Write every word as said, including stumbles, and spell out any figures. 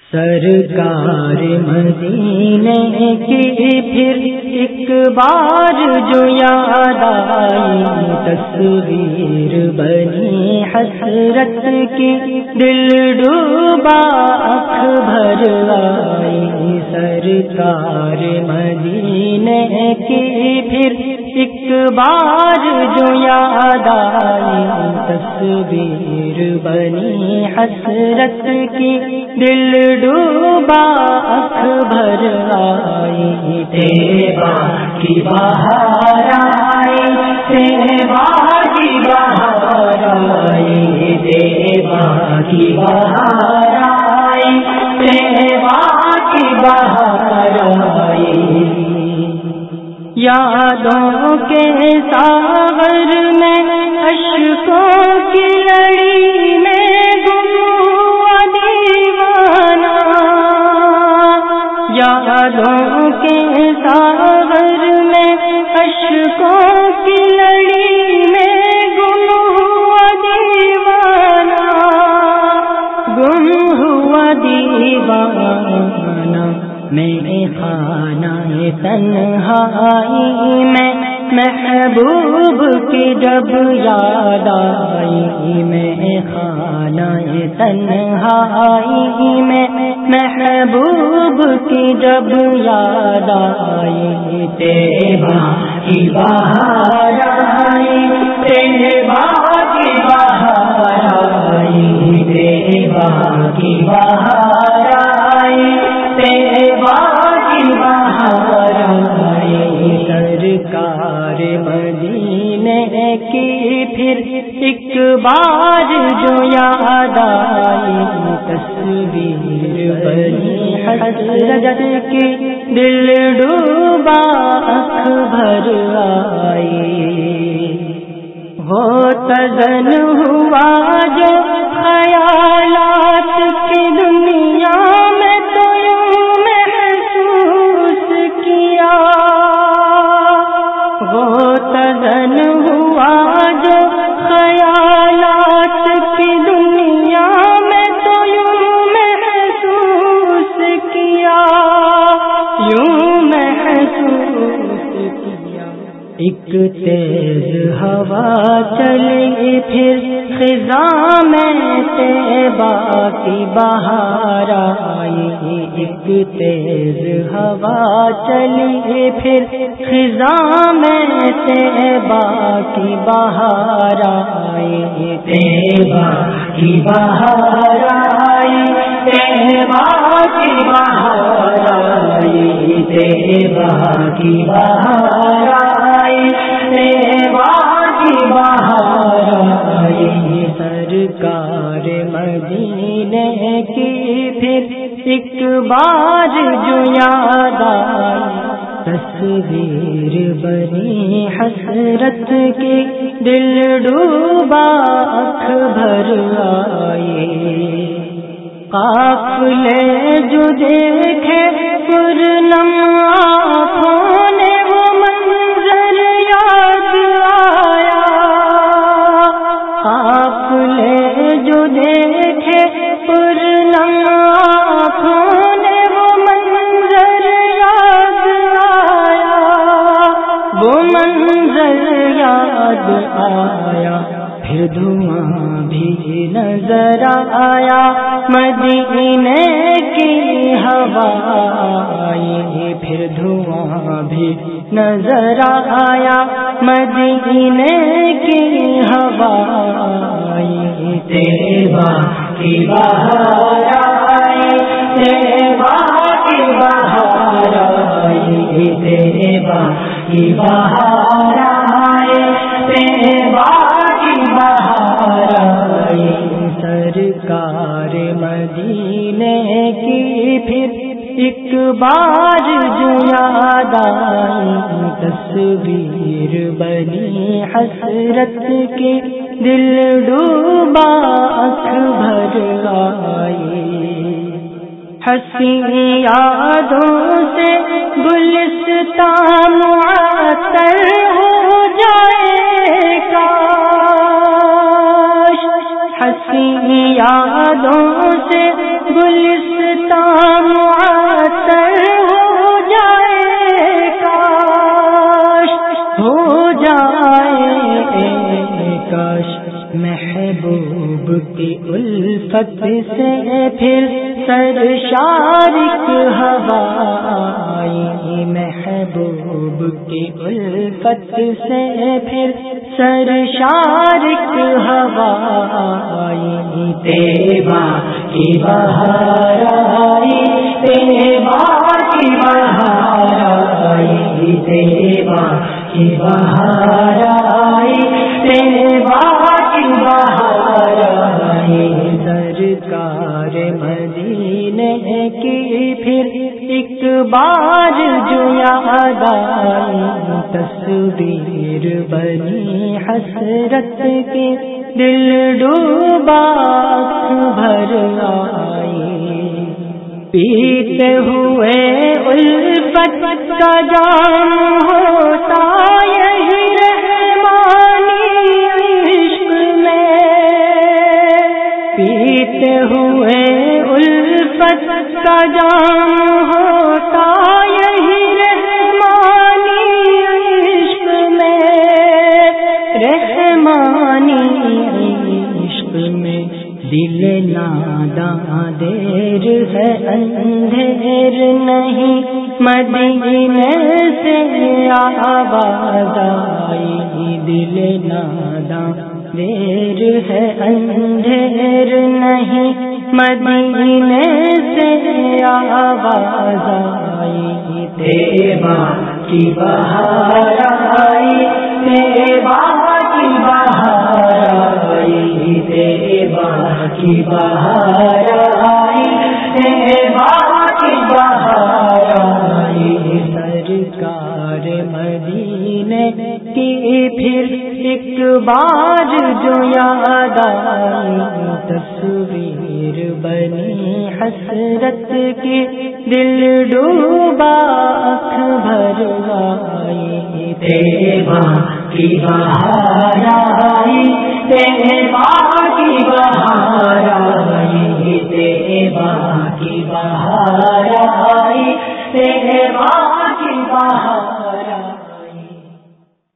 سرکار مدینے کی پھر ایک بار جو یاد آئی، تصویر بنی حسرت کی دل ڈوبا آنکھ بھر آئی۔ سرکار مدینے کی پھر ایک بار جو یاد آئی، تصویر بنی حسرت کی دل ڈوبا آنکھ بھر آئی۔ تیبا کی بہار آئی، تیبا کی بہار آئی، تیبا کی بہار آئی، تیبا کی بہار آئی۔ یادوں کے ساغر میں اشکوں کی لڑی میں گم ہوا دیوانہ، یادوں کے ساغر میں اشکوں کی لڑی میں گم ہوا دیوانہ، گم ہوا دیوانہ۔ میں خانہ تنہائی میں محبوب کی جب یاد آئی، میں خانہ تنہائی میں محبوب کی جب یاد آئی، تیبا کی بہار آئی، تیبا کی بہار آئی، تیبا کی بہار آئی، تیبا کی بہار آئی۔ سرکار مدینے کی پھر ایک بار جو یاد آئی، تصویر بنی حسرت کی دل ڈوبا آنکھ بھر آئی۔ وہ تزن ہوا جو خیالات کی دنیا میں تو یوں محسوس کیا، وہ تزن ہوا جو خیالات کی دنیا میں تو یوں محسوس کیا، یوں محسوس کیا۔ ایک تیز ہوا چلی پھر خزاں میں تیبا کی بہار آئی، ایک تیز ہوا چلی پھر خزاں میں تیبا کی بہار آئی، تیبا کی بہار آئی، تیبا کی بہار آئی، تیبا کی بہار آئی، تیبا کی بہار آئی۔ سرکار مدینے کی پھر ایک بار جو یاد آئی، تصویر بنی حسرت کی دل ڈوبا آنکھ بھر آئی۔ قافلے جو دیکھے پرنم آنکھوں نے وہ منظر یاد آیا، قافلے جو دیکھے پرنم آنکھوں نے وہ منظر یاد آیا، وہ منظر یاد آیا۔ پھر دھواں بھی نظر آیا، مدینے کی ہوا آئی، پھر دھواں بھی نظر آیا، مدینے کی ہوا آئی، تیبا کی بہار آئی، تیبا کی بہار آئی، تیبا کی بہار آئی، تیبا کی بہار آئی۔ سرکار مدینے کی پھر ایک بار جو یاد آئی، تصویر بنی حسرت کی دل ڈوبا آنکھ بھر آئی۔ حسین یادوں سے گلستان معطر ہو جائے کاش، حسین یادوں سے گلستان رشتہ معطر ہو جائے، کاش ہو جائے، کاش محبوب کی الفت سے پھر سرشارک ہوا آئی، محبوب کی الفت سے پھر سرشارک ہوا آئی، طیبہ کی بہار آئی، طیبہ کی بہار آئی، طیبہ کی بہار آئی، طیبہ کی بہار آئی، سرکار مدینے کی پھر ایک بار جو یاد آئی، تصویر بنی حسرت کے دل ڈوبا بھر آئی، پیتے ہوئے الفت کا جام ہوتا یہی رحمانی عشق میں، پیتے ہوئے الفت کا جام ہوتا یہی رحمانی عشق میں، رحمانی عشق میں، دل ناداں دیر ہے اندھیر نہیں، مدینے سے آواز آئی، دل ناداں دیر ہے اندھیر نہیں، مدینے سے آواز آئی، طیبہ کی بہار آئی، طیبہ کی بہار آئی، طیبہ کی بہار آئی، طیبہ کی بہار آئی، سرکار مدینے کی پھر ایک بار جو یاد آئی، تصویر بنی حسرت کی دل ڈوبا آنکھ بھر آئی، طیبہ کی بہار آئی، طیبہ کی بہار